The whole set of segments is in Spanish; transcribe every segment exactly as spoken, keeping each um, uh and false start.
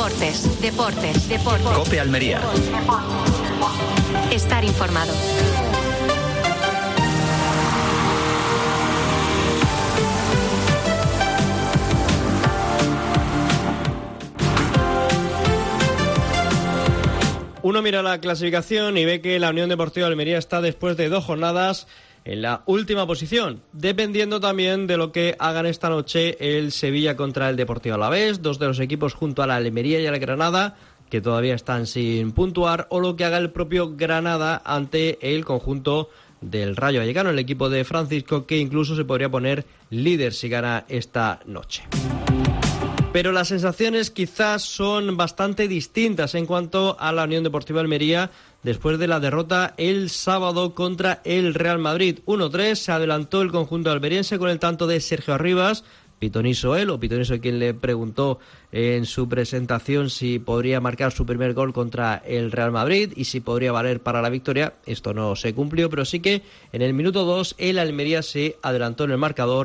Deportes, deportes, deportes. COPE Almería. Estar informado. Uno mira la clasificación y ve que la Unión Deportiva Almería está después de dos jornadas en la última posición, dependiendo también de lo que hagan esta noche el Sevilla contra el Deportivo Alavés, dos de los equipos junto a la Almería y a la Granada, que todavía están sin puntuar, o lo que haga el propio Granada ante el conjunto del Rayo Vallecano, el equipo de Francisco, que incluso se podría poner líder si gana esta noche. Pero las sensaciones quizás son bastante distintas en cuanto a la Unión Deportiva Almería después de la derrota el sábado contra el Real Madrid. uno tres, se adelantó el conjunto almeriense con el tanto de Sergio Arribas. Pitoniso él, o Pitoniso quien le preguntó en su presentación si podría marcar su primer gol contra el Real Madrid y si podría valer para la victoria. Esto no se cumplió, pero sí que en el minuto dos el Almería se adelantó en el marcador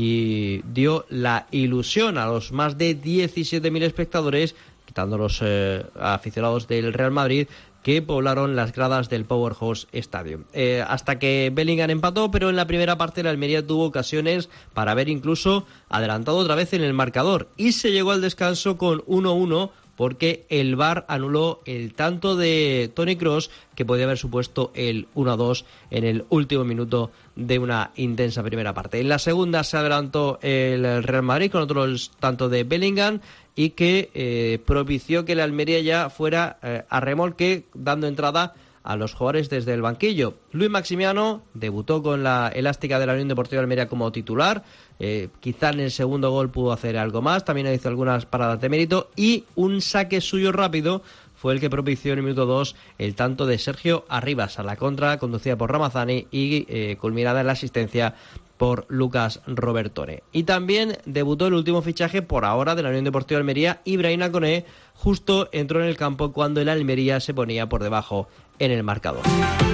y dio la ilusión a los más de diecisiete mil espectadores, quitando los eh, aficionados del Real Madrid, que poblaron las gradas del Powerhouse Stadium. Eh, hasta que Bellingham empató, pero en la primera parte la Almería tuvo ocasiones para haber incluso adelantado otra vez en el marcador. Y se llegó al descanso con uno uno porque el V A R anuló el tanto de Toni Kroos, que podía haber supuesto el uno a dos en el último minuto de una intensa primera parte. En la segunda se adelantó el Real Madrid con otro tanto de Bellingham, y que eh, propició que la Almería ya fuera eh, a remolque, dando entrada a los jugadores desde el banquillo. Luis Maximiano debutó con la elástica de la Unión Deportiva Almería como titular, eh, quizá en el segundo gol pudo hacer algo más, también hizo algunas paradas de mérito, y un saque suyo rápido fue el que propició en el minuto dos el tanto de Sergio Arribas a la contra, conducida por Ramazani y eh, culminada en la asistencia por Lucas Robertone. Y también debutó el último fichaje por ahora de la Unión Deportiva Almería, Ibrahima Koné. Justo entró en el campo cuando el Almería se ponía por debajo en el marcador.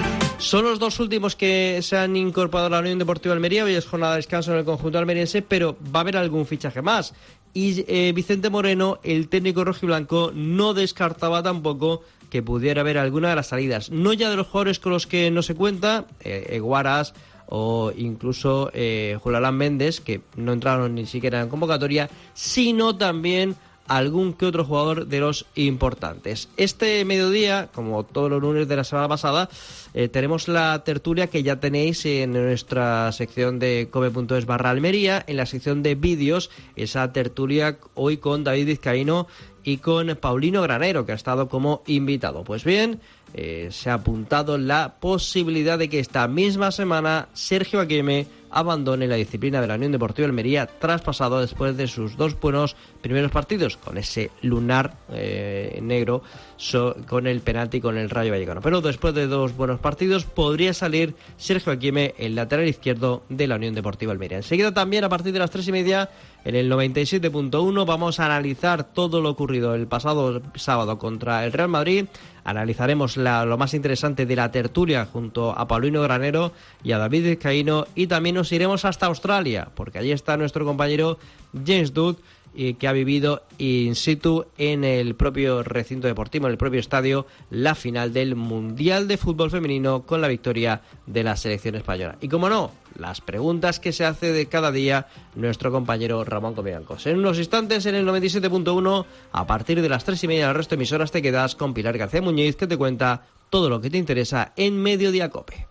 Son los dos últimos que se han incorporado a la Unión Deportiva Almería. Hoy es jornada de descanso en el conjunto almeriense, pero va a haber algún fichaje más. Y eh, Vicente Moreno, el técnico rojiblanco, no descartaba tampoco que pudiera haber alguna de las salidas. No ya de los jugadores con los que no se cuenta, eh, Eguaras o incluso eh, Julián Méndez, que no entraron ni siquiera en convocatoria, sino también algún que otro jugador de los importantes. Este mediodía, como todos los lunes de la semana pasada, eh, tenemos la tertulia que ya tenéis en nuestra sección de cope punto es barra Almería, en la sección de vídeos, esa tertulia hoy con David Vizcaíno y con Paulino Granero, que ha estado como invitado. Pues bien, eh, se ha apuntado la posibilidad de que esta misma semana Sergio Aguirre abandone la disciplina de la Unión Deportiva Almería, traspasado después de sus dos buenos primeros partidos, con ese lunar eh, negro, so, con el penalti con el Rayo Vallecano. Pero después de dos buenos partidos podría salir Sergio Aguirre, el lateral izquierdo de la Unión Deportiva Almería. Enseguida también, a partir de las tres y media, en el noventa y siete punto uno, vamos a analizar todo lo ocurrido el pasado sábado contra el Real Madrid. Analizaremos la, lo más interesante de la tertulia junto a Paulino Granero y a David Vizcaíno, y también nos iremos hasta Australia, porque allí está nuestro compañero James Dudd, eh, que ha vivido in situ en el propio recinto deportivo, en el propio estadio, la final del Mundial de Fútbol Femenino con la victoria de la selección española. Y como no, las preguntas que se hace de cada día nuestro compañero Ramón Comiancos. En unos instantes, en el noventa y siete punto uno, a partir de las tres y media del resto de emisoras, te quedas con Pilar García Muñiz, que te cuenta todo lo que te interesa en Mediodía Cope.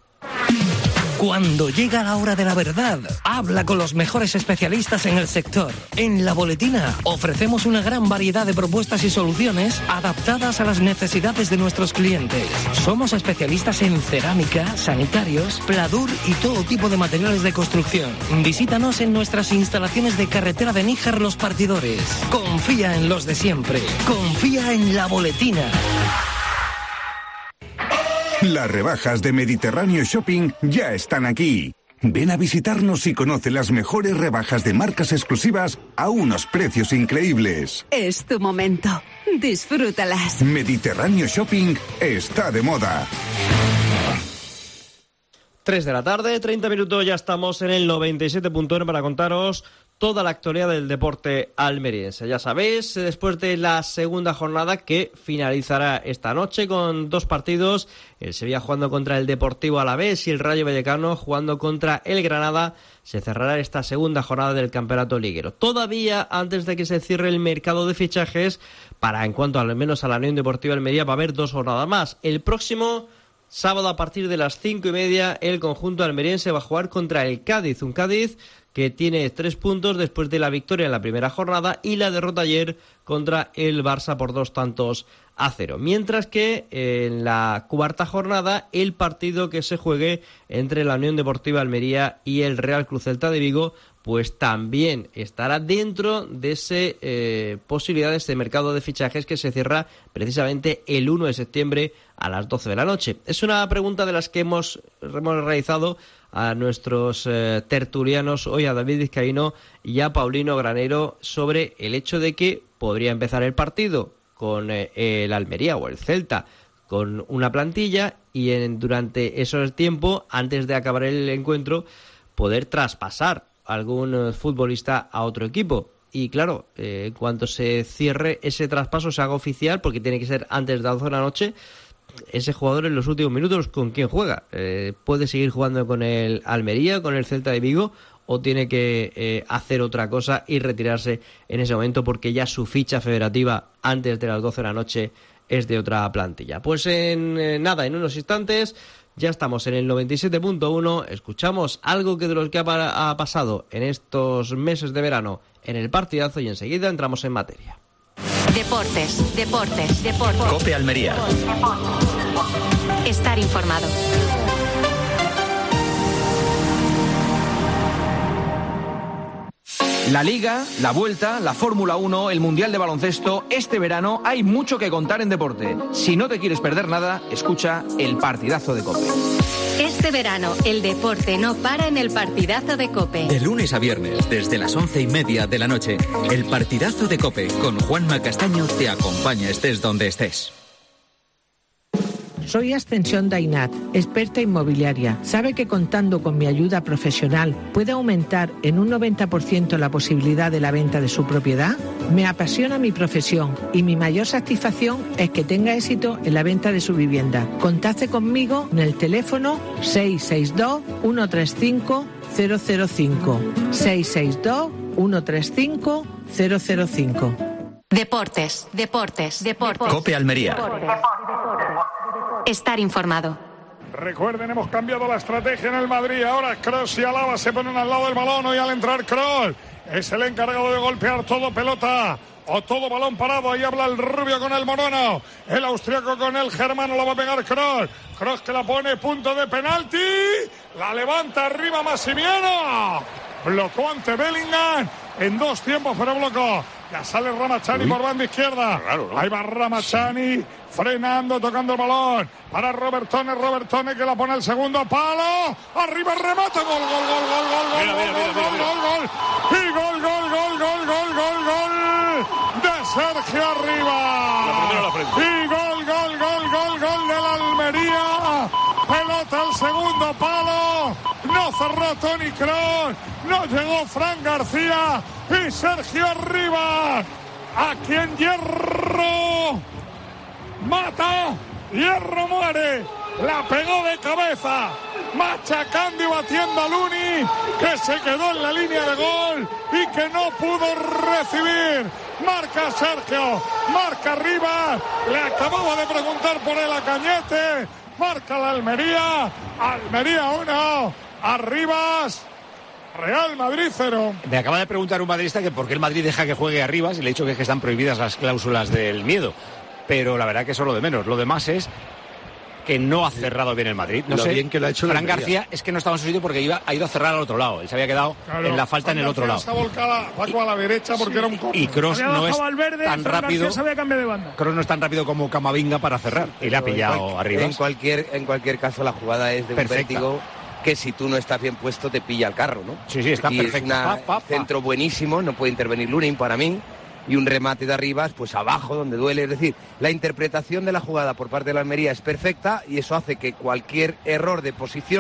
Cuando llega la hora de la verdad, habla con los mejores especialistas en el sector. En La Boletina ofrecemos una gran variedad de propuestas y soluciones adaptadas a las necesidades de nuestros clientes. Somos especialistas en cerámica, sanitarios, pladur y todo tipo de materiales de construcción. Visítanos en nuestras instalaciones de carretera de Níjar Los Partidores. Confía en los de siempre. Confía en La Boletina. Las rebajas de Mediterráneo Shopping ya están aquí. Ven a visitarnos y conoce las mejores rebajas de marcas exclusivas a unos precios increíbles. Es tu momento. Disfrútalas. Mediterráneo Shopping está de moda. tres de la tarde, treinta minutos, ya estamos en el noventa y siete punto uno para contaros toda la actualidad del deporte almeriense. Ya sabéis, después de la segunda jornada que finalizará esta noche con dos partidos, el Sevilla jugando contra el Deportivo Alavés y el Rayo Vallecano jugando contra el Granada, se cerrará esta segunda jornada del campeonato liguero. Todavía antes de que se cierre el mercado de fichajes, para en cuanto al menos a la Unión Deportiva Almería, va a haber dos jornadas más. El próximo sábado a partir de las cinco y media, el conjunto almeriense va a jugar contra el Cádiz, un Cádiz que tiene tres puntos después de la victoria en la primera jornada y la derrota ayer contra el Barça por dos tantos a cero. Mientras que en la cuarta jornada, el partido que se juegue entre la Unión Deportiva Almería y el Real Club Celta de Vigo, pues también estará dentro de ese eh, posibilidades de mercado de fichajes que se cierra precisamente el uno de septiembre a las doce de la noche. Es una pregunta de las que hemos, hemos realizado a nuestros eh, tertulianos hoy, a David Vizcaíno y a Paulino Granero, sobre el hecho de que podría empezar el partido con eh, el Almería o el Celta con una plantilla y en, durante ese tiempo, antes de acabar el encuentro, poder traspasar algún futbolista a otro equipo. Y claro, eh, en cuanto se cierre ese traspaso, se haga oficial, porque tiene que ser antes de las doce de la noche, ese jugador en los últimos minutos, ¿con quién juega? Eh, ¿Puede seguir jugando con el Almería, con el Celta de Vigo, o tiene que eh, hacer otra cosa y retirarse en ese momento porque ya su ficha federativa antes de las doce de la noche es de otra plantilla? Pues en eh, nada, en unos instantes ya estamos en el noventa y siete punto uno, escuchamos algo que de lo que ha, ha pasado en estos meses de verano en el partidazo y enseguida entramos en materia. Deportes, deportes, deportes. COPE Almería. Estar informado. La Liga, la Vuelta, la Fórmula uno, el Mundial de Baloncesto, este verano hay mucho que contar en deporte. Si no te quieres perder nada, escucha el Partidazo de COPE. Este verano, el deporte no para en el Partidazo de COPE. De lunes a viernes, desde las once y media de la noche, el Partidazo de COPE con Juanma Castaño te acompaña estés donde estés. Soy Ascensión Dainat, experta inmobiliaria. ¿Sabe que contando con mi ayuda profesional puede aumentar en un noventa por ciento la posibilidad de la venta de su propiedad? Me apasiona mi profesión y mi mayor satisfacción es que tenga éxito en la venta de su vivienda. Contacte conmigo en el teléfono seis seis dos, uno tres cinco, cero cero cinco. seis seis dos, uno tres cinco, cero cero cinco. Deportes, deportes, deportes. COPE Almería. Estar informado. Recuerden, hemos cambiado la estrategia en el Madrid. Ahora Kroos y Alaba se ponen al lado del balón. Y al entrar Kroos es el encargado de golpear todo pelota o todo balón parado. Ahí habla el rubio con el moreno, el austriaco con el germano. Lo va a pegar Kroos. Kroos que la pone, punto de penalti. La levanta arriba Massimiliano. Blocó ante Bellingham en dos tiempos, pero blocó. Ya sale Ramachani por banda izquierda. Claro, ¿no? Ahí va Ramachani frenando, tocando el balón para Robertone. Robertone que la pone el segundo palo. Arriba remata. Gol, gol, gol, gol, gol, gol, gol, gol, gol, gol. Y gol, gol, gol, gol, gol, gol, gol de Sergio Arribas. Y gol, gol, gol, gol, gol del Almería. Pelota al segundo palo. No cerró Toni Kroos. No llegó Fran García. Y Sergio Arribas, a quien Hierro mata, Hierro muere, la pegó de cabeza, machacando y batiendo a Luni, que se quedó en la línea de gol y que no pudo recibir. Marca Sergio, marca Arribas, le acababa de preguntar por él a Cañete, marca la Almería, Almería uno, Arribas. Real Madrid cero. Me acaba de preguntar un madridista que por qué el Madrid deja que juegue Arribas y le he dicho que, es que están prohibidas las cláusulas del miedo. Pero la verdad que eso es lo de menos. Lo demás es que no ha cerrado bien el Madrid. No lo sé, bien que lo ha hecho Fran García es que no estaba en su sitio porque iba, ha ido a cerrar al otro lado. Él se había quedado claro, en la falta Fran en el otro García lado. Está volcada Paco a la derecha porque sí. Era un corte. Y Kroos no es verde, tan Fran rápido. Kroos no es tan rápido como Camavinga para cerrar. Y le ha pillado en Arribas. En cualquier, en cualquier caso la jugada es de un vértigo que si tú no estás bien puesto te pilla el carro, ¿no? Sí, sí, está y perfecto. Es un centro buenísimo, no puede intervenir Lunin para mí, y un remate de Arribas, pues abajo, donde duele. Es decir, la interpretación de la jugada por parte de la Almería es perfecta y eso hace que cualquier error de posición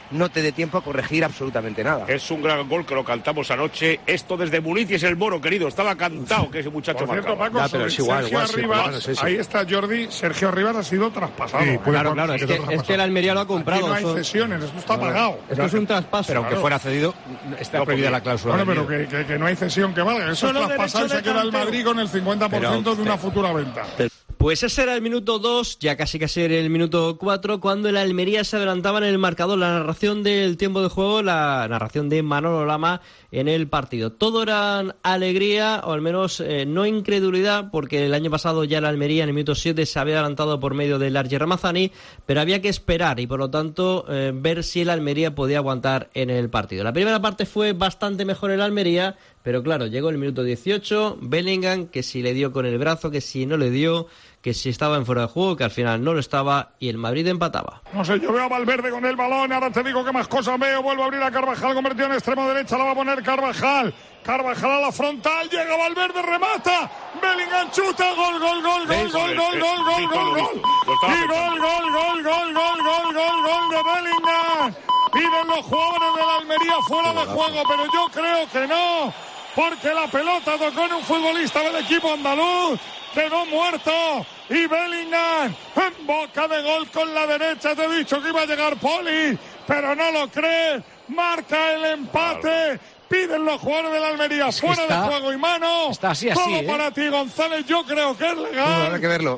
no te dé tiempo a corregir absolutamente nada. Es un gran gol que lo cantamos anoche. Esto desde Muniz y es el Moro, querido. Estaba cantado que ese muchacho Por cierto, marcaba. Paco, Ya, pero es igual, Sergio igual, sí, Arribas, bueno, sí, sí. ahí está Jordi, Sergio Arribas ha sido traspasado. Sí, puede Claro, jugar, claro, es sí, que, otro es que el Almería lo ha comprado. Aquí no hay son- cesiones, esto está pagado. Esto es un traspaso. Pero aunque Claro. fuera cedido, está No, prohibida porque- la cláusula. Bueno, del pero miedo. que, que, que no hay cesión que valga. Eso Solo es traspasado y derecho se de queda el tanteo. Madrid con el cincuenta por ciento Pero- de una futura venta. Pues ese era el minuto dos, ya casi casi era el minuto cuatro, cuando el Almería se adelantaba en el marcador. La narración del tiempo de juego, la narración de Manolo Lama en el partido. Todo era alegría, o al menos eh, no incredulidad, porque el año pasado ya el Almería en el minuto siete se había adelantado por medio del Arger Ramazani, pero había que esperar y por lo tanto eh, ver si el Almería podía aguantar en el partido. La primera parte fue bastante mejor el Almería, pero claro, llegó el minuto dieciocho, Bellingham, que si le dio con el brazo, que si no le dio, que si estaba en fuera de juego, que al final no lo estaba, y el Madrid empataba. No sé, yo veo a Valverde con el balón, ahora te digo que más cosas veo, vuelvo a abrir a Carvajal, convertido en extremo derecha, la va a poner Carvajal, Carvajal a la frontal, llega Valverde, remata, Bellingham chuta, gol, gol, gol, gol, gol, gol, gol, gol, gol, gol, y gol, gol, gol, gol, gol, gol, gol, gol de Bellingham, piden los jugadores de la Almería fuera de juego, pero yo creo que no, porque la pelota tocó en un futbolista del equipo andaluz, quedó muerto, y Bellingham en boca de gol con la derecha, te he dicho que iba a llegar Poli, pero no lo crees, marca el empate, piden los jugadores de la Almería Es que fuera está- de juego y mano, está así, así, todo ¿eh? para ti González, yo creo que es legal, Habrá que verlo.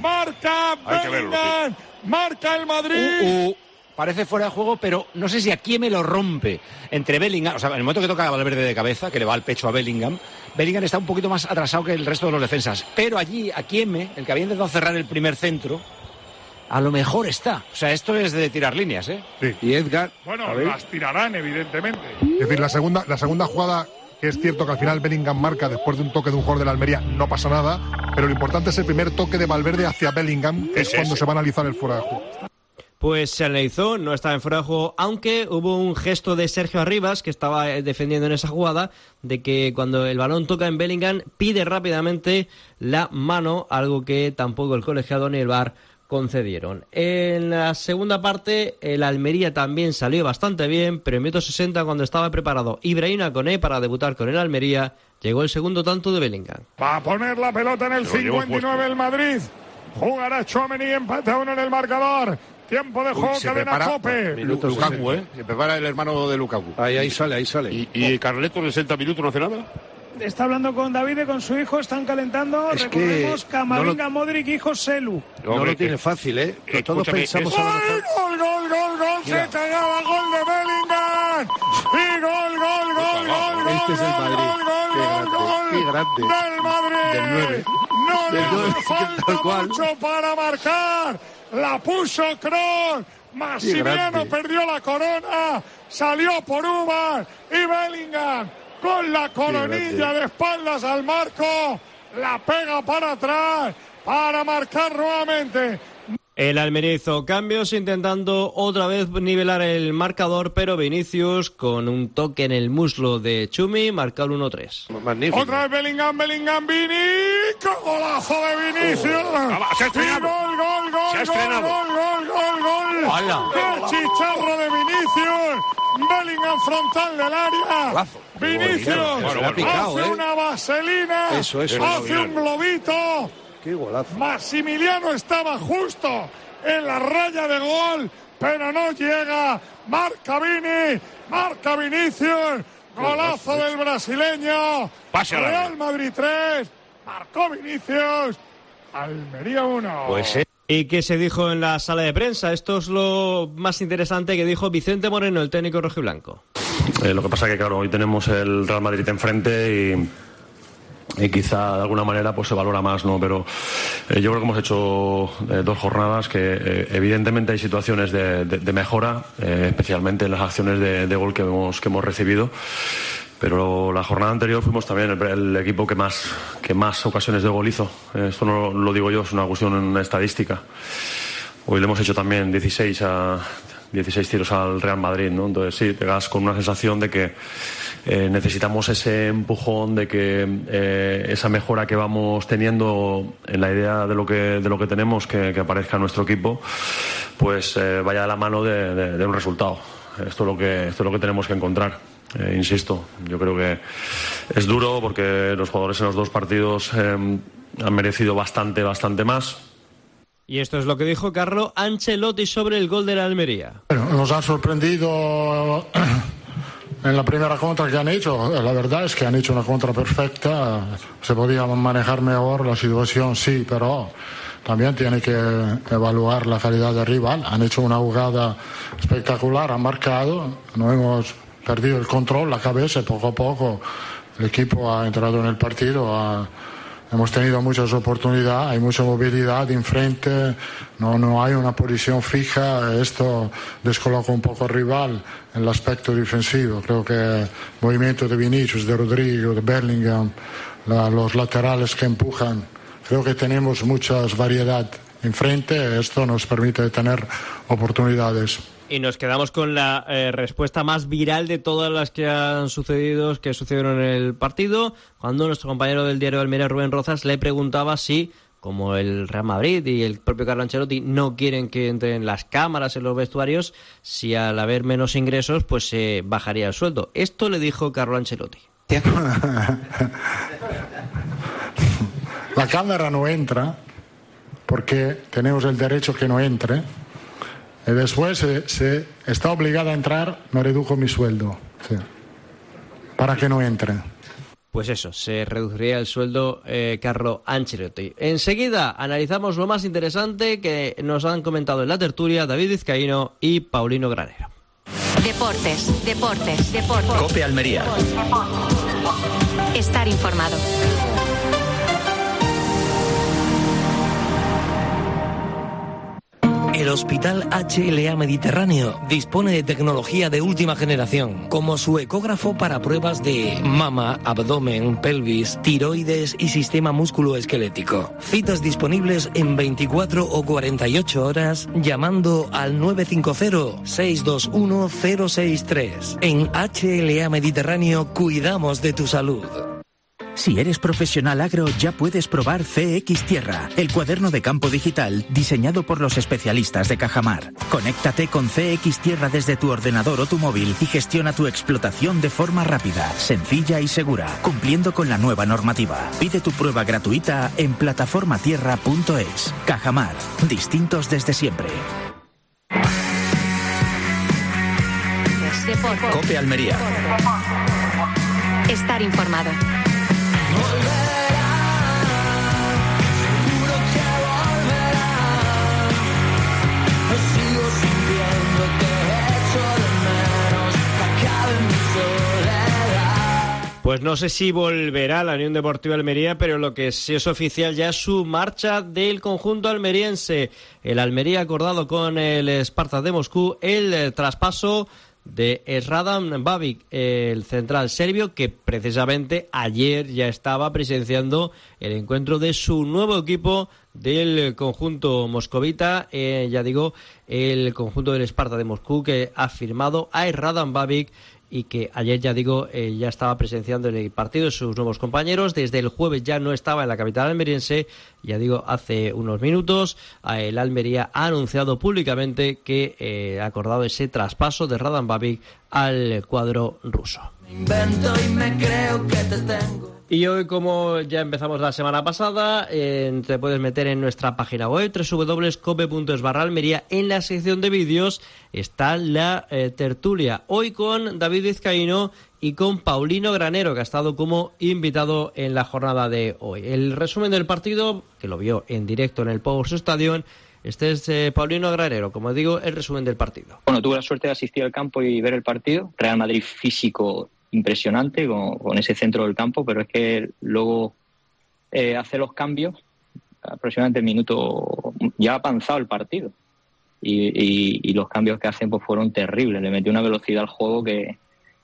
marca Hay que verlo, Bellingham, marca el Madrid. Uh, uh, parece fuera de juego, pero no sé si aquí me lo rompe entre Bellingham, o sea, en el momento que toca a Valverde de cabeza, que le va al pecho a Bellingham, Bellingham está un poquito más atrasado que el resto de los defensas, pero allí, a Kieme, el que había intentado cerrar el primer centro, a lo mejor está. O sea, esto es de tirar líneas, ¿eh? Sí. Y Edgar, Bueno, a ver. las tirarán evidentemente. Es decir, la segunda, la segunda jugada, que es cierto que al final Bellingham marca después de un toque de un jugador de la Almería, no pasa nada, pero lo importante es el primer toque de Valverde hacia Bellingham, que es, Es cuando ese. se va a analizar el fuera de juego. Pues se analizó, no estaba en fuera de juego, aunque hubo un gesto de Sergio Arribas, que estaba eh, defendiendo en esa jugada, de que cuando el balón toca en Bellingham, pide rápidamente la mano, algo que tampoco el colegiado ni el V A R concedieron. En la segunda parte, el Almería también salió bastante bien, pero en minuto sesenta, cuando estaba preparado Ibrahima Koné para debutar con el Almería, llegó el segundo tanto de Bellingham. Va a poner la pelota en el Se lo llevó cincuenta y nueve el Madrid. Jugará Tchouaméni, empate a uno en el marcador. Tiempo de juego, se cadena prepara- Cope. Minuto Lukaku, ¿eh? Se prepara el hermano de Lukaku. Ahí, ahí sale, ahí sale. ¿Y, y Carleto en sesenta minutos no hace nada? Está hablando con David y con su hijo, están calentando. Es que Recordemos Camavinga, no Modric, hijo Selu. No Hombre, lo tiene que- fácil, ¿eh? Eh, Todos escúchame, pensamos es- a lo ¡Ay, mejor... gol, gol, gol, gol! Mira. Se cagaba, gol de Bellingham. Y gol, gol, gol, gol, gol, Este es el gol, Madrid. gol, gol, Qué gol, grande, gol qué grande. del Madrid. Del nueve. No le Del nueve, hace falta tal cual. mucho para marcar. La puso Kroos. Massimiliano grande. perdió la corona. Salió por Ubar. Y Bellingham con la coronilla grande. de espaldas al marco. La pega para atrás para marcar nuevamente. El Almería hizo cambios intentando otra vez nivelar el marcador, pero Vinicius, con un toque en el muslo de Chumi, marcó el uno tres. Magnífico. Otra vez Bellingham, Bellingham, Vini. ¡Qué golazo de Vinicius! va, se ha Y estrenado. gol, gol, gol, Se ha gol, estrenado. gol, gol, gol, gol. ¡Hala! ¡Qué chicharro de Vinicius! Bellingham frontal del área. Golazo. Vinicius Bueno, bueno, ha picado, hace ¿eh? una vaselina. Eso, eso, hace eso. un globito. Qué golazo. Massimiliano estaba justo en la raya de gol, pero no llega. Marca Vini, marca Vinicius. Golazo del brasileño. Pase al Real área. Madrid tres. Marcó Vinicius. Almería uno. Pues eh, ¿Y qué se dijo en la sala de prensa? Esto es lo más interesante que dijo Vicente Moreno, el técnico rojiblanco. Eh, lo que pasa que, claro, hoy tenemos el Real Madrid enfrente y, y quizá de alguna manera pues se valora más, ¿no? Pero eh, yo creo que hemos hecho eh, dos jornadas que eh, evidentemente hay situaciones de, de, de mejora, eh, especialmente en las acciones de, de gol que hemos, que hemos recibido. Pero la jornada anterior fuimos también el, el equipo que más, que más ocasiones de gol hizo. Eh, esto no lo digo yo, es una cuestión estadística. Hoy le hemos hecho también dieciséis, a, dieciséis tiros al Real Madrid, ¿no? Entonces sí, te quedas con una sensación de que eh, necesitamos ese empujón, de que eh, esa mejora que vamos teniendo en la idea de lo que, de lo que tenemos, que, que aparezca en nuestro equipo, pues eh, vaya de la mano de, de, de un resultado. esto es lo que, esto es lo que tenemos que encontrar. Eh, insisto, yo creo que es duro porque los jugadores en los dos partidos eh, han merecido bastante, bastante más. Y esto es lo que dijo Carlo Ancelotti sobre el gol de la Almería. Bueno, nos han sorprendido en la primera contra que han hecho. La verdad es que han hecho una contra perfecta. Se podía manejar mejor la situación, sí, pero también tiene que evaluar la calidad del rival. Han hecho una jugada espectacular, han marcado, no hemos perdido el control, la cabeza, y poco a poco el equipo ha entrado en el partido, ha, hemos tenido muchas oportunidades, hay mucha movilidad enfrente, no, no hay una posición fija, esto descoloca un poco al rival en el aspecto defensivo. Creo que el movimiento de Vinicius, de Rodrigo, de Bellingham, la, los laterales que empujan, creo que tenemos muchas variedad enfrente, esto nos permite tener oportunidades. Y nos quedamos con la eh, respuesta más viral de todas las que han sucedido, que sucedieron en el partido, cuando nuestro compañero del diario de Almería, Rubén Rozas, le preguntaba si, como el Real Madrid y el propio Carlo Ancelotti no quieren que entren las cámaras en los vestuarios, si al haber menos ingresos, pues se eh, bajaría el sueldo. Esto le dijo Carlo Ancelotti. La cámara no entra porque tenemos el derecho que no entre. Y después, se, se está obligada a entrar, me redujo mi sueldo, sí, para que no entre. Pues eso, se reduciría el sueldo eh, Carlo Ancelotti. Enseguida analizamos lo más interesante que nos han comentado en la tertulia David Vizcaíno y Paulino Granero. Deportes, deportes, deportes. COPE Almería. Estar informado. El Hospital H L A Mediterráneo dispone de tecnología de última generación, como su ecógrafo para pruebas de mama, abdomen, pelvis, tiroides y sistema musculoesquelético. Citas disponibles en veinticuatro o cuarenta y ocho horas llamando al nueve cinco cero, seis dos uno, cero seis tres. En H L A Mediterráneo cuidamos de tu salud. Si eres profesional agro, ya puedes probar C X Tierra, el cuaderno de campo digital diseñado por los especialistas de Cajamar. Conéctate con C X Tierra desde tu ordenador o tu móvil y gestiona tu explotación de forma rápida, sencilla y segura, cumpliendo con la nueva normativa. Pide tu prueba gratuita en plataforma tierra punto es. Cajamar, distintos desde siempre. COPE Almería. Estar informado. Pues no sé si volverá la Unión Deportiva Almería, pero lo que sí es oficial ya es su marcha del conjunto almeriense. El Almería ha acordado con el Spartak de Moscú el eh, traspaso de Radan Babic, el central serbio, que precisamente ayer ya estaba presenciando el encuentro de su nuevo equipo del conjunto moscovita, eh, ya digo, el conjunto del Spartak de Moscú, que ha firmado a Radan Babic y que ayer, ya digo, eh, ya estaba presenciando el partido de sus nuevos compañeros. Desde el jueves ya no estaba en la capital almeriense, ya digo, hace unos minutos el Almería ha anunciado públicamente que eh, ha acordado ese traspaso de Radan Babic al cuadro ruso. Me invento y me creo que te tengo. Y hoy, como ya empezamos la semana pasada, eh, te puedes meter en nuestra página web doble u doble u doble u punto cope punto es barra Almería. En la sección de vídeos está la eh, tertulia. Hoy con David Vizcaíno y con Paulino Granero, que ha estado como invitado en la jornada de hoy. El resumen del partido, que lo vio en directo en el Power Stadium. Este es eh, Paulino Granero, como digo, el resumen del partido. Bueno, tuve la suerte de asistir al campo y ver el partido. Real Madrid físico impresionante con, con ese centro del campo, pero es que luego eh, hace los cambios aproximadamente el minuto, ya ha avanzado el partido y, y, y los cambios que hacen pues fueron terribles. Le metió una velocidad al juego que,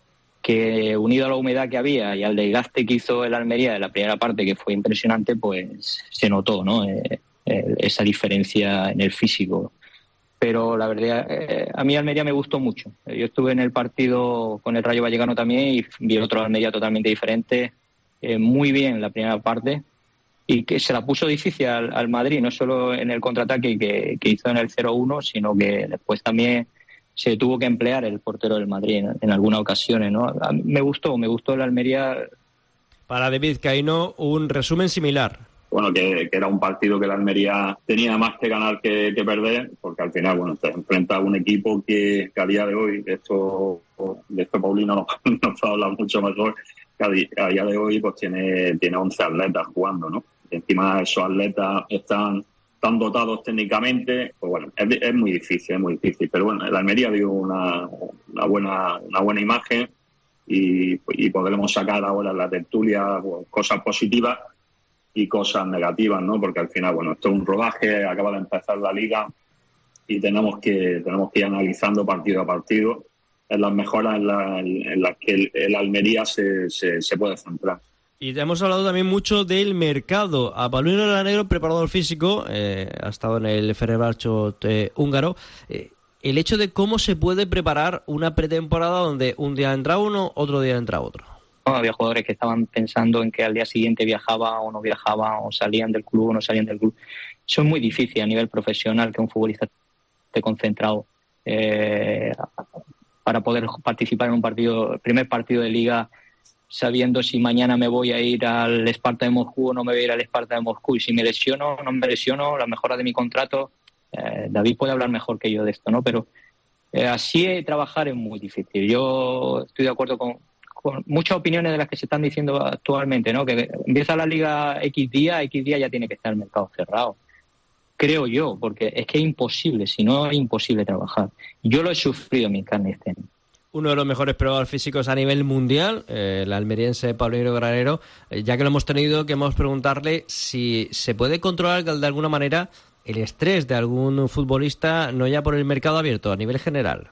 que unido a la humedad que había y al desgaste que hizo el Almería de la primera parte, que fue impresionante, pues se notó, ¿no? Eh, eh, esa diferencia en el físico. Pero la verdad, eh, a mí Almería me gustó mucho. Yo estuve en el partido con el Rayo Vallecano también y vi otro Almería totalmente diferente. Eh, muy bien la primera parte y que se la puso difícil al, al Madrid, no solo en el contraataque que, que hizo en el cero uno, sino que después también se tuvo que emplear el portero del Madrid en, en algunas ocasiones, ¿no? A mí me gustó, me gustó el Almería. Para David Caíno, un resumen similar. Bueno, que, que era un partido que la Almería tenía más que ganar que, que perder, porque al final, bueno, te enfrenta a un equipo que, que a día de hoy, esto, de esto Paulino nos, nos va a hablar mucho mejor, que a, di, a día de hoy pues tiene, tiene once atletas jugando, ¿no? Y encima esos atletas están tan dotados técnicamente, pues bueno, es, es muy difícil, es muy difícil. Pero bueno, el Almería dio una, una buena una buena imagen y, y podremos sacar ahora en la tertulia pues, cosas positivas y cosas negativas, ¿no? Porque al final, bueno, esto es un rodaje, acaba de empezar la Liga y tenemos que tenemos que ir analizando partido a partido en las mejoras en, la, en las que el, el Almería se, se, se puede centrar. Y hemos hablado también mucho del mercado. A Paulino Granero, preparador físico, eh, ha estado en el Fenerbahce eh, húngaro. Eh, el hecho de cómo se puede preparar una pretemporada donde un día entra uno, otro día entra otro. No, había jugadores que estaban pensando en que al día siguiente viajaba o no viajaba, o salían del club o no salían del club. Eso es muy difícil a nivel profesional, que un futbolista esté concentrado eh, para poder participar en un partido, el primer partido de Liga, sabiendo si mañana me voy a ir al Sparta de Moscú o no me voy a ir al Sparta de Moscú, y si me lesiono o no me lesiono, la mejora de mi contrato. eh, David puede hablar mejor que yo de esto, ¿no? Pero eh, así trabajar es muy difícil. Yo estoy de acuerdo con, con muchas opiniones de las que se están diciendo actualmente, ¿no? Que empieza la Liga X día, X día ya tiene que estar el mercado cerrado. Creo yo, porque es que es imposible, si no es imposible trabajar. Yo lo he sufrido en mi carne este año. Uno de los mejores preparadores físicos a nivel mundial, eh, el almeriense Paulino Granero, eh, ya que lo hemos tenido, queremos preguntarle si se puede controlar de alguna manera el estrés de algún futbolista, no ya por el mercado abierto, a nivel general.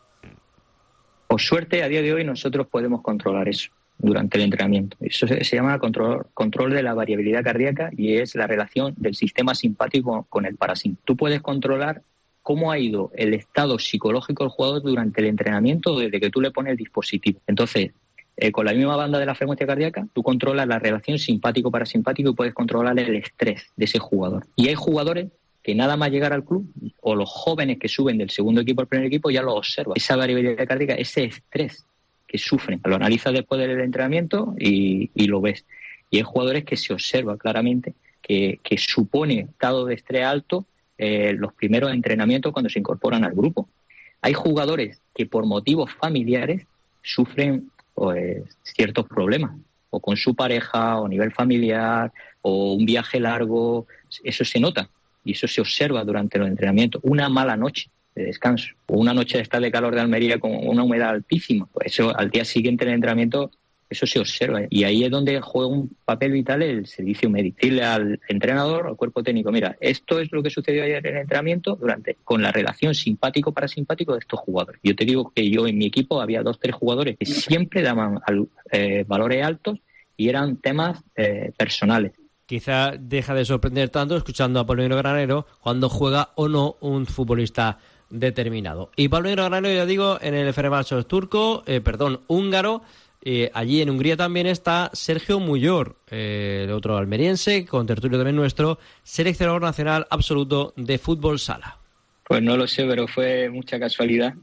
Por suerte, a día de hoy nosotros podemos controlar eso durante el entrenamiento. Eso se, se llama control, control de la variabilidad cardíaca, y es la relación del sistema simpático con el parasimpático. Tú puedes controlar cómo ha ido el estado psicológico del jugador durante el entrenamiento desde que tú le pones el dispositivo. Entonces, eh, con la misma banda de la frecuencia cardíaca, tú controlas la relación simpático-parasimpático y puedes controlar el estrés de ese jugador. Y hay jugadores que nada más llegar al club, o los jóvenes que suben del segundo equipo al primer equipo, ya lo observan. Esa variabilidad cardíaca, ese estrés que sufren, lo analizas después del entrenamiento y, y lo ves. Y hay jugadores que se observa claramente que, que supone estado de estrés alto Eh, los primeros entrenamientos cuando se incorporan al grupo. Hay jugadores que por motivos familiares sufren pues, ciertos problemas, o con su pareja, o a nivel familiar, o un viaje largo. Eso se nota y eso se observa durante los entrenamientos. Una mala noche de descanso, o una noche de estar de calor de Almería con una humedad altísima, pues eso al día siguiente del entrenamiento, eso se observa, y ahí es donde juega un papel vital el servicio médico. Decirle al entrenador, al cuerpo técnico, mira, esto es lo que sucedió ayer en el entrenamiento durante con la relación simpático-parasimpático de estos jugadores. Yo te digo que yo en mi equipo había dos, tres jugadores que siempre daban eh, valores altos y eran temas eh, personales. Quizá deja de sorprender tanto escuchando a Paulino Granero cuando juega o no un futbolista determinado. Y Paulino Granero, ya digo, en el Fenerbahce turco, eh, perdón, húngaro. Eh, allí en Hungría también está Sergio Muyor, eh, el otro almeriense, contertulio también nuestro, seleccionador nacional absoluto de fútbol sala. Pues no lo sé, pero fue mucha casualidad.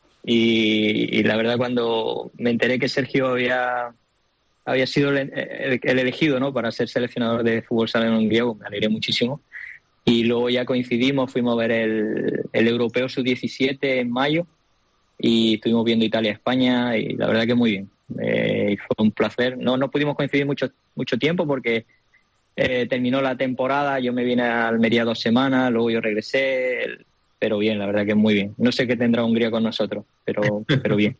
Y, y la verdad, cuando me enteré que Sergio había, había sido el, el, el elegido, ¿no?, para ser seleccionador de fútbol sala en Hungría, pues me alegré muchísimo. Y luego ya coincidimos, fuimos a ver el, el Europeo sub diecisiete en mayo y estuvimos viendo Italia-España y la verdad que muy bien. Eh, fue un placer. No, no pudimos coincidir mucho mucho tiempo porque eh, terminó la temporada, yo me vine a Almería dos semanas, luego yo regresé, pero bien, la verdad que muy bien. No sé qué tendrá Hungría con nosotros, pero, pero bien.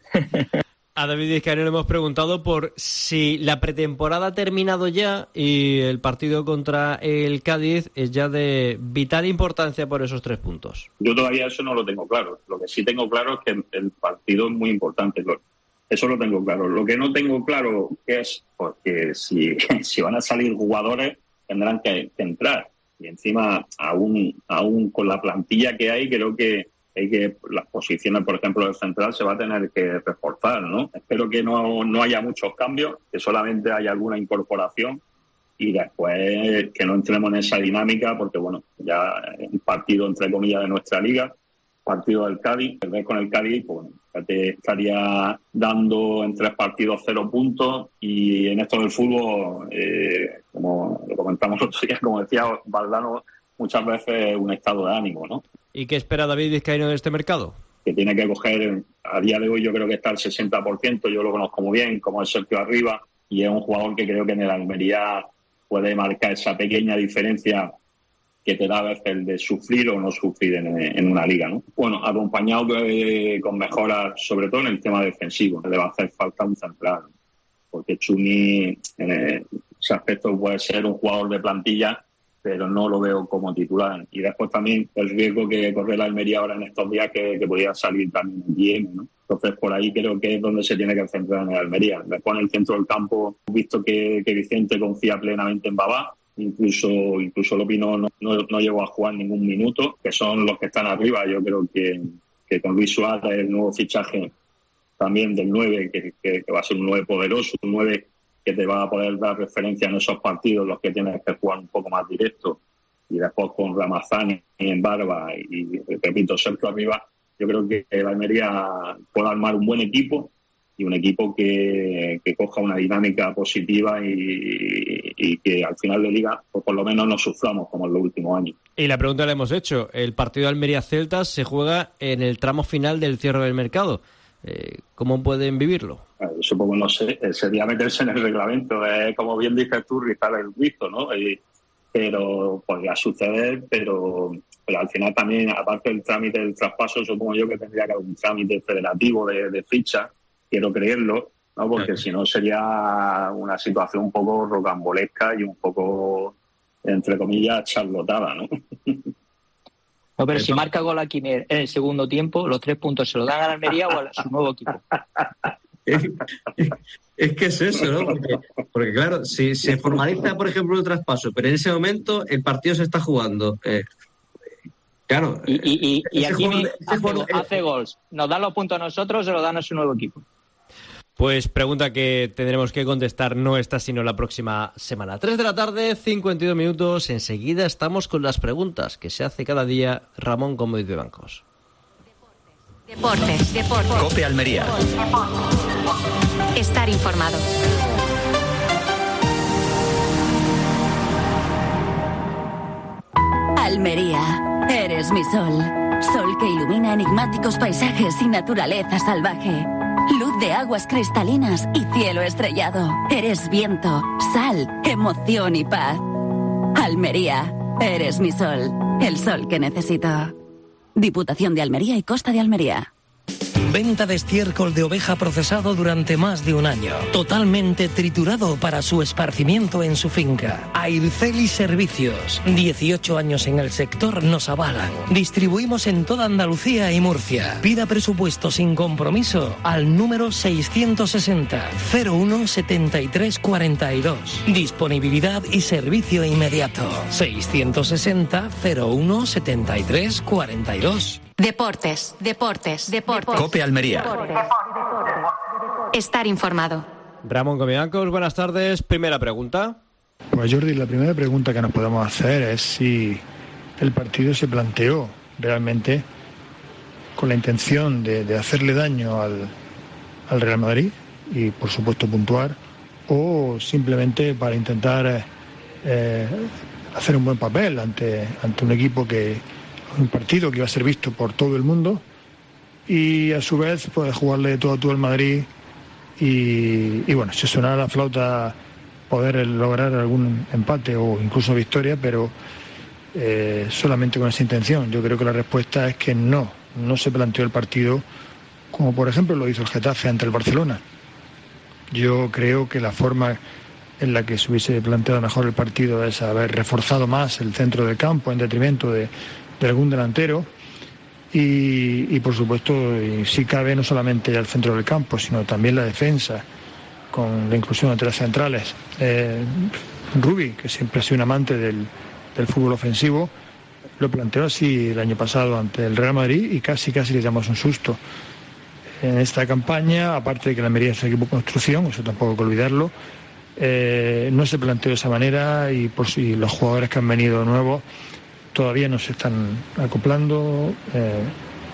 A David Vizcaíno le hemos preguntado por si la pretemporada ha terminado ya y el partido contra el Cádiz es ya de vital importancia por esos tres puntos. Yo todavía eso no lo tengo claro. Lo que sí tengo claro es que el partido es muy importante. Eso lo tengo claro. Lo que no tengo claro es porque si, si van a salir jugadores tendrán que, que entrar. Y encima, aún, aún con la plantilla que hay, creo que hay que las posiciones, por ejemplo, del central se va a tener que reforzar, ¿no? Espero que no, no haya muchos cambios, que solamente haya alguna incorporación y después que no entremos en esa dinámica porque, bueno, ya es un partido, entre comillas, de nuestra liga partido del Cádiz, perder con el Cádiz, pues ya te estaría dando en tres partidos cero puntos, y en esto del fútbol, eh, como lo comentamos el otro día, como decía Valdano, muchas veces un estado de ánimo, ¿no? ¿Y qué espera David Vizcaíno de este mercado? Que tiene que coger, a día de hoy yo creo que está al sesenta por ciento, yo lo conozco muy bien, como es Sergio Arribas, y es un jugador que creo que en el Almería puede marcar esa pequeña diferencia que te da a veces el de sufrir o no sufrir en, en una liga, ¿no? Bueno, acompañado de, con mejoras, sobre todo en el tema defensivo, le va a hacer falta un central, porque Chumi en ese aspecto puede ser un jugador de plantilla, pero no lo veo como titular. Y después también el riesgo que corre la Almería ahora en estos días, que, que podría salir también bien, ¿no? Entonces, por ahí creo que es donde se tiene que centrar en el Almería. Después, en el centro del campo, he visto que, que Vicente confía plenamente en Babá. Incluso incluso Lopino no, no, no llegó a jugar ningún minuto, que son los que están arriba. Yo creo que, que con Luis Suárez, el nuevo fichaje también del nueve, que, que, que va a ser un nueve poderoso, un nueve que te va a poder dar referencia en esos partidos, los que tienes que jugar un poco más directo, y después con Ramazani en Barba y, repito, Sergio arriba, yo creo que la Almería puede armar un buen equipo, y un equipo que, que coja una dinámica positiva y, y que al final de liga, pues por lo menos no suframos como en los últimos años. Y la pregunta la hemos hecho. El partido de Almería-Celta se juega en el tramo final del cierre del mercado. Eh, ¿Cómo pueden vivirlo? Eh, supongo, no sé, sería meterse en el reglamento. Eh, como bien dices tú, rizar el visto, ¿no? Y, pero podría suceder, pero, pero al final también, aparte del trámite del traspaso, supongo yo que tendría que haber un trámite federativo de, de ficha. Quiero creerlo, ¿no? Porque claro, si no sería una situación un poco rocambolesca y un poco, entre comillas, charlotada, ¿no? No, pero si marca gol aquí en el segundo tiempo, los tres puntos se los dan a la Almería o a su nuevo equipo. Es, es que es eso, ¿no? Porque, porque claro, si se formaliza, por ejemplo, el traspaso, pero en ese momento el partido se está jugando. Eh, claro. Y, y, y, y aquí jugador, hace, jugador, hace gols. Nos dan los puntos a nosotros, se los dan a su nuevo equipo. Pues pregunta que tendremos que contestar no esta, sino la próxima semana. tres de la tarde, cincuenta y dos minutos. Enseguida estamos con las preguntas que se hace cada día Ramón Gómez de Bancos. Deportes, deportes. COPE Almería. Estar informado. Almería, eres mi sol. Sol que ilumina enigmáticos paisajes y naturaleza salvaje. Luz de aguas cristalinas y cielo estrellado. Eres viento, sal, emoción y paz. Almería, eres mi sol. El sol que necesito. Diputación de Almería y Costa de Almería. Venta de estiércol de oveja procesado durante más de un año. Totalmente triturado para su esparcimiento en su finca. Airceli Servicios. dieciocho años en el sector nos avalan. Distribuimos en toda Andalucía y Murcia. Pida presupuesto sin compromiso al número seiscientos sesenta, cero uno, setenta y tres cuarenta y dos. Disponibilidad y servicio inmediato. seiscientos sesenta, cero uno, setenta y tres cuarenta y dos. Deportes, deportes, deportes. COPE Almería. Estar informado. Ramón Comiancos, buenas tardes. Primera pregunta. Pues Jordi, la primera pregunta que nos podemos hacer es si el partido se planteó realmente con la intención de, de hacerle daño al, al Real Madrid y por supuesto puntuar, o simplemente para intentar eh, hacer un buen papel ante, ante un equipo que un partido que iba a ser visto por todo el mundo y a su vez pues jugarle de todo a todo el Madrid y, y bueno, si sonara la flauta poder lograr algún empate o incluso victoria, pero eh, solamente con esa intención. Yo creo que la respuesta es que no, no se planteó el partido como por ejemplo lo hizo el Getafe ante el Barcelona. Yo creo que la forma en la que se hubiese planteado mejor el partido es haber reforzado más el centro del campo en detrimento de de algún delantero y, y por supuesto, y si cabe, no solamente el centro del campo, sino también la defensa, con la inclusión de tres centrales. Eh, Rubi, que siempre ha sido un amante del, del fútbol ofensivo, lo planteó así el año pasado ante el Real Madrid y casi casi le damos un susto. En esta campaña, aparte de que la Almería es un equipo de construcción, eso tampoco hay que olvidarlo, eh, no se planteó de esa manera y por si los jugadores que han venido nuevos todavía no se están acoplando, eh,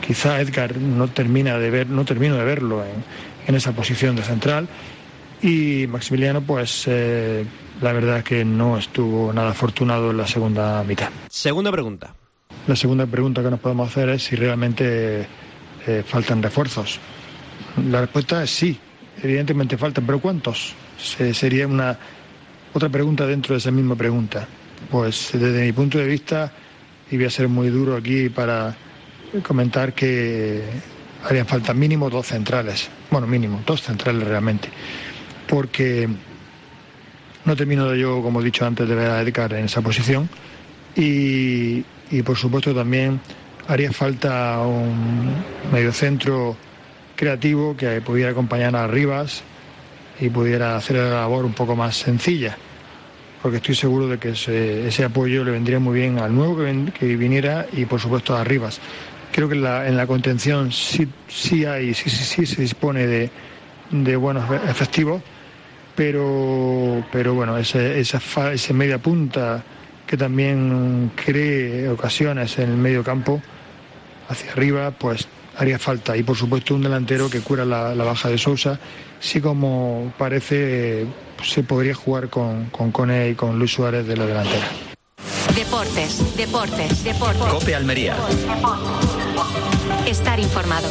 quizá Edgar no termina de ver, no termino de verlo en, en esa posición de central. Y Maximiliano, pues eh, la verdad es que no estuvo nada afortunado en la segunda mitad. Segunda pregunta. La segunda pregunta que nos podemos hacer es si realmente eh, faltan refuerzos. La respuesta es sí, evidentemente faltan, pero ¿cuántos? Se, sería una otra pregunta dentro de esa misma pregunta. Pues desde mi punto de vista, y voy a ser muy duro aquí para comentar que harían falta mínimo dos centrales. Bueno, mínimo, dos centrales realmente. Porque no termino de yo, como he dicho antes, de ver a Edgar en esa posición y, y por supuesto también haría falta un mediocentro creativo que pudiera acompañar a Rivas y pudiera hacer la labor un poco más sencilla, porque estoy seguro de que ese, ese apoyo le vendría muy bien al nuevo que, ven, que viniera y por supuesto a Rivas. Creo que en la, en la contención sí, sí hay, sí, sí, sí se dispone de, de buenos efectivos, pero pero bueno, ese, esa fa, ese media punta que también cree ocasiones en el medio campo hacia arriba, pues haría falta. Y por supuesto un delantero que cura la, la baja de Sousa, sí, como parece se podría jugar con, con Cone y con Luis Suárez de la delantera. Deportes, deportes, deportes. COPE Almería. Estar informado.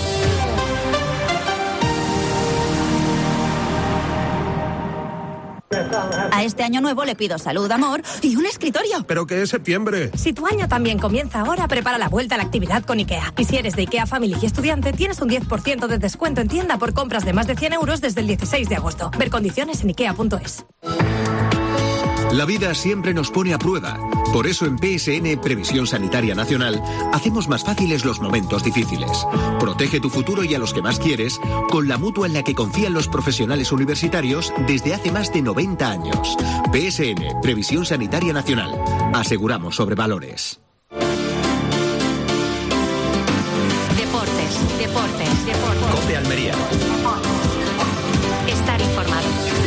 A este año nuevo le pido salud, amor y un escritorio. ¿Pero qué es septiembre? Si tu año también comienza ahora, prepara la vuelta a la actividad con IKEA. Y si eres de IKEA Family y estudiante, tienes un diez por ciento de descuento en tienda por compras de más de cien euros desde el dieciséis de agosto. Ver condiciones en ikea punto es. La vida siempre nos pone a prueba. Por eso en P S N Previsión Sanitaria Nacional hacemos más fáciles los momentos difíciles. Protege tu futuro y a los que más quieres con la mutua en la que confían los profesionales universitarios desde hace más de noventa años. P S N Previsión Sanitaria Nacional. Aseguramos sobre valores. Deportes, deportes, deportes. COPE Almería. Estar informado.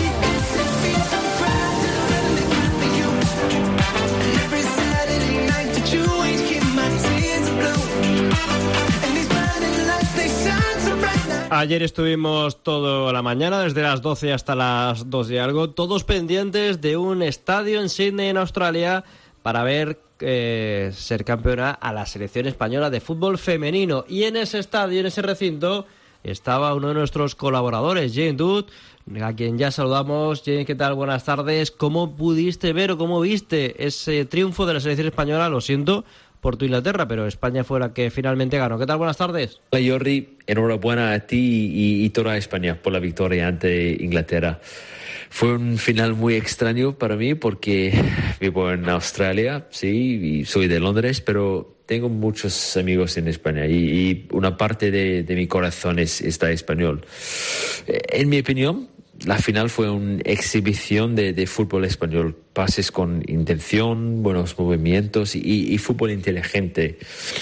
Ayer estuvimos toda la mañana, desde las doce hasta las dos y algo, todos pendientes de un estadio en Sydney, en Australia, para ver eh, ser campeona a la selección española de fútbol femenino. Y en ese estadio, en ese recinto, estaba uno de nuestros colaboradores, Jane Dood, a quien ya saludamos. Jane, ¿qué tal? Buenas tardes. ¿Cómo pudiste ver o cómo viste ese triunfo de la selección española? Lo siento por tu Inglaterra, pero España fue la que finalmente ganó. ¿Qué tal? Buenas tardes. Hola Jordi, enhorabuena a ti y, y toda España por la victoria ante Inglaterra. Fue un final muy extraño para mí porque vivo en Australia, sí, y soy de Londres, pero tengo muchos amigos en España y, y una parte de, de mi corazón es, está español. En mi opinión, la final fue una exhibición de, de fútbol español, pases con intención, buenos movimientos y, y fútbol inteligente.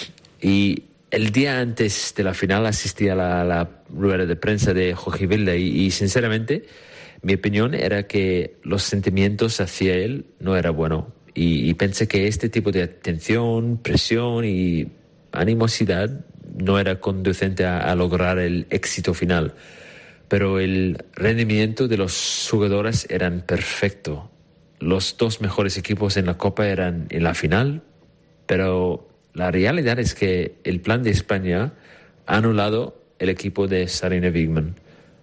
Y el día antes de la final asistí a la, la rueda de prensa de Jorge Vilda y, y sinceramente mi opinión era que los sentimientos hacia él no era bueno. Y, y pensé que este tipo de atención, presión y animosidad no era conducente a, a lograr el éxito final. Pero el rendimiento de los jugadores eran perfecto. Los dos mejores equipos en la Copa eran en la final, pero la realidad es que el plan de España ha anulado el equipo de Sarina Wiegman.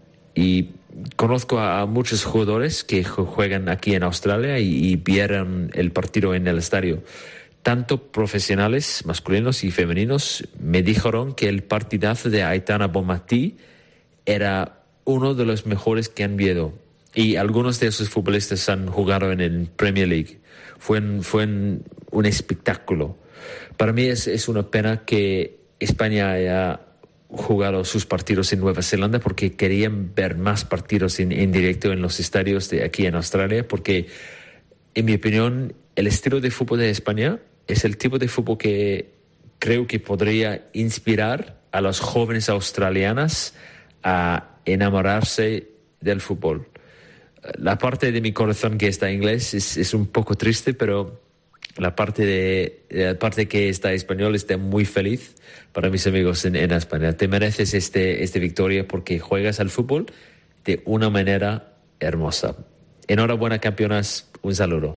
Y conozco a, a muchos jugadores que juegan aquí en Australia y, y vieron el partido en el estadio. Tanto profesionales masculinos y femeninos me dijeron que el partidazo de Aitana Bonmatí era uno de los mejores que han visto. Y algunos de esos futbolistas han jugado en el Premier League. Fue, un, fue un, un espectáculo. Para mí es, es una pena que España haya jugado sus partidos en Nueva Zelanda porque querían ver más partidos en, en directo en los estadios de aquí en Australia, porque en mi opinión el estilo de fútbol de España es el tipo de fútbol que creo que podría inspirar a las jóvenes australianas a enamorarse del fútbol. La parte de mi corazón que está en inglés es, es un poco triste, pero la parte de la parte que está español esté muy feliz para mis amigos en, en España. Te mereces este, este victoria porque juegas al fútbol de una manera hermosa. Enhorabuena, campeonas. Un saludo.